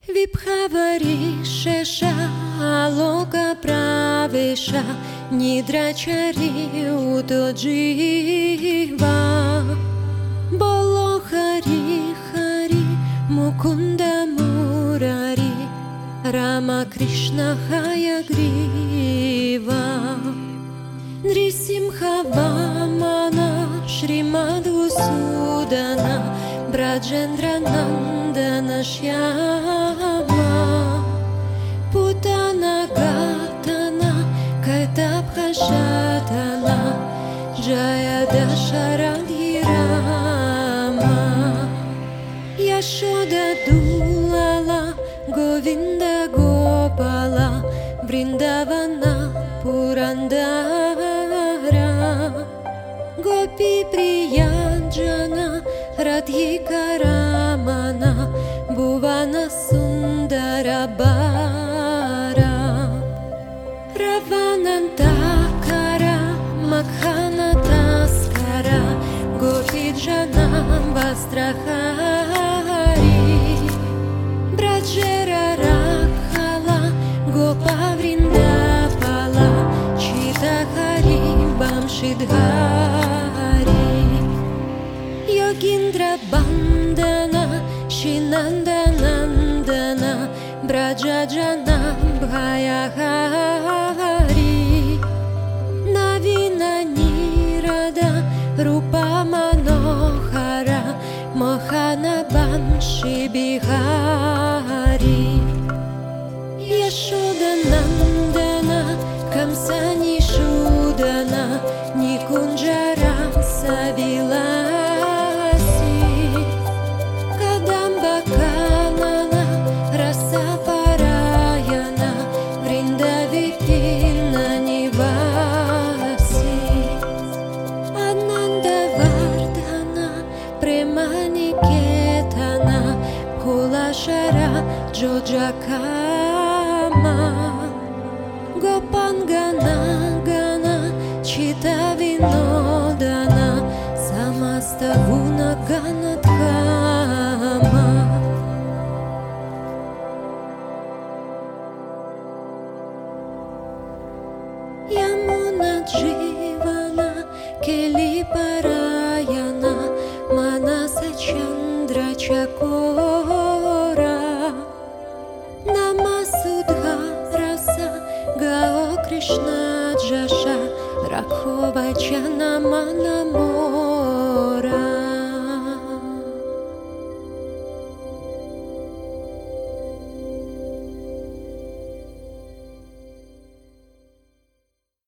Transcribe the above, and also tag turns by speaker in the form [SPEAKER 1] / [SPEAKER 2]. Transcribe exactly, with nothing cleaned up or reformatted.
[SPEAKER 1] Viphavarishesha aloka pravesha nidrachari utojiva Bolo hari hari mukunda murari Rama Krishna Hayagriva Nrisimha Vamana Shrimadhusudana Brajendra Nandana Shyama Putana Gatana Kaitapha Shatana Jaya Dasharadhi Rama Yashoda Dulala Govinda Gopala Vrindavana Purandara Gopi Priyanjana Radhika Ramana Bhuvana Sundara Bara Ravanantakara Makhana Taskara Gopi Jana Vastrahari Brajera Rakhala Gopa Vrindapala Chitahari Bamshidhari Yogindra Bandana Shinanda Nandana Brajajana Bhayahari Navina Nirada Rupa Manohara Mohana Banshi Bihari Yashoda Nandana Kamsani Shudana Nikunjara Savilasi Kadamba Kanana Rasa Parayana Vrindavipina Nivasi Ananda Vardhana Premaniketana Kulashara Jojakama Gopangana Gana Chita Vinodana Samasta Guna Ganadhama Yamuna Jivana Keli Parayana Manasa Chandra Chakora Namasudha Rasa Gao Krishna Jasha Rakhova Jana Manamo